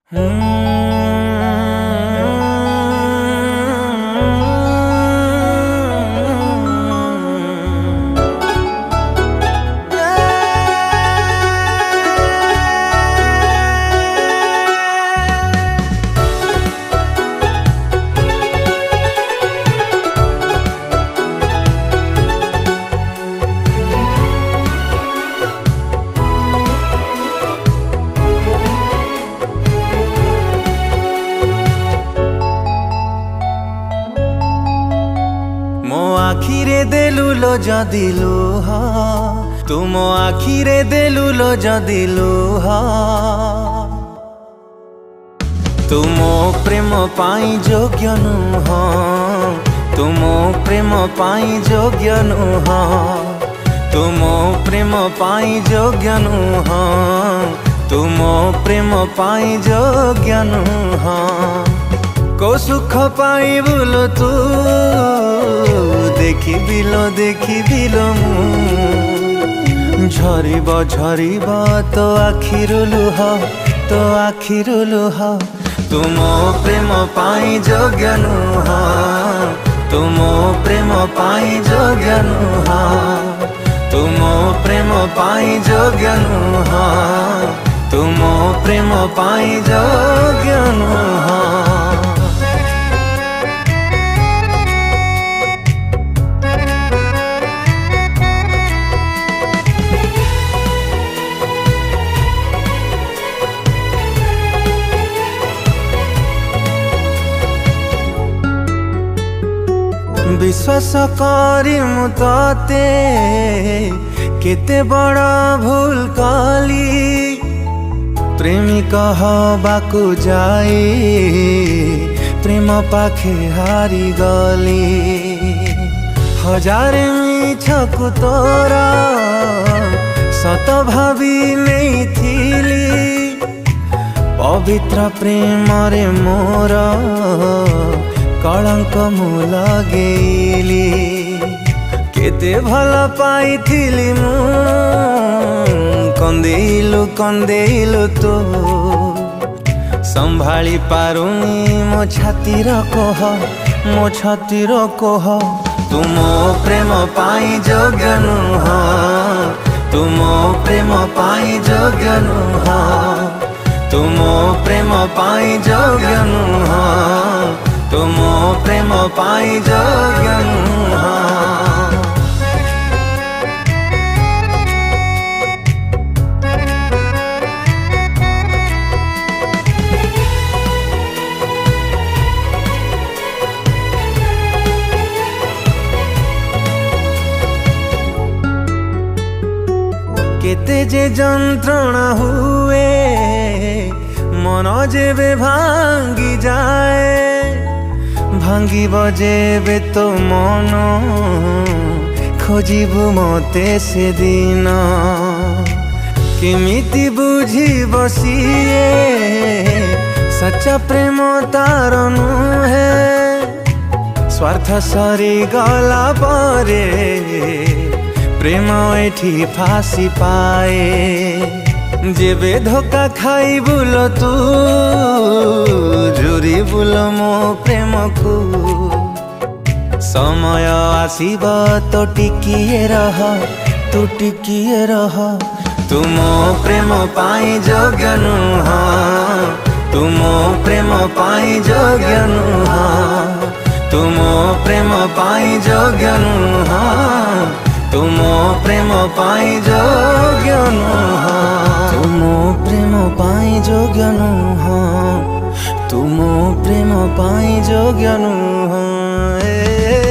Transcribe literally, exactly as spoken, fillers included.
मो आखिरे देलुलो जदिलु हा तुम आखिरे देलुलो जदिलु हा तुम प्रेम पाई योग्य नुह तुम प्रेम पाई योग्य नुह तुम प्रेम पाई योग्य नुह तुम प्रेम पाई योग्य नुह को सुख पाई बोलो तू देखी बिलो देखी बिलो मु झरिब झरिब तो आखिरु लुह तो आखिरु लुह तुम प्रेम पाई योग्य नुह तुम प्रेम पाई योग्य नुह तुम प्रेम पाई योग्य नुह तुम प्रेम पाई योग्य नुह। विश्वास करी मु तते केते बड़ा भूल कली प्रेमिक हबाकू जाई प्रेम पाखे हारी गली हजार मिछकु तोरा सत भावी नहीं थिली पवित्र प्रेम रे मोर कलंक मु लगेली केते भल पाई थिली मु कंदेलु कंदेलु तो संभाली पारुनी मो छातीर कह मो छातीर कह तुम प्रेम पाई योग्य नुह तुम प्रेम पाई योग्य नुह तुम प्रेम पाई योग्य नुह तुम प्रेम पाई योग्य नुह। केते जे जंत्रणा हुए मन जेबे भांगी जाए भांगी बजेबे तो मन खोजिबु मते से दिन केमिति बुझी बसिए सच्चा प्रेम तार नुहे स्वार्थ सरी गला परे प्रेम एठी फासी पाए जेबे धोखा खाई बुलो तू जुरी बुलो मो प्रेम को समय आसीब तो टिकिए रह तू टिकिए रह तुम प्रेम पाई योग्य नुह तुम प्रेम पाई योग्य नुह तुम प्रेम पाई योग्य नुह तुम प्रेम पाई योग्य नुह तुम प्रेम पाई योग्य नुह तुम प्रेम पाई योग्य नुह।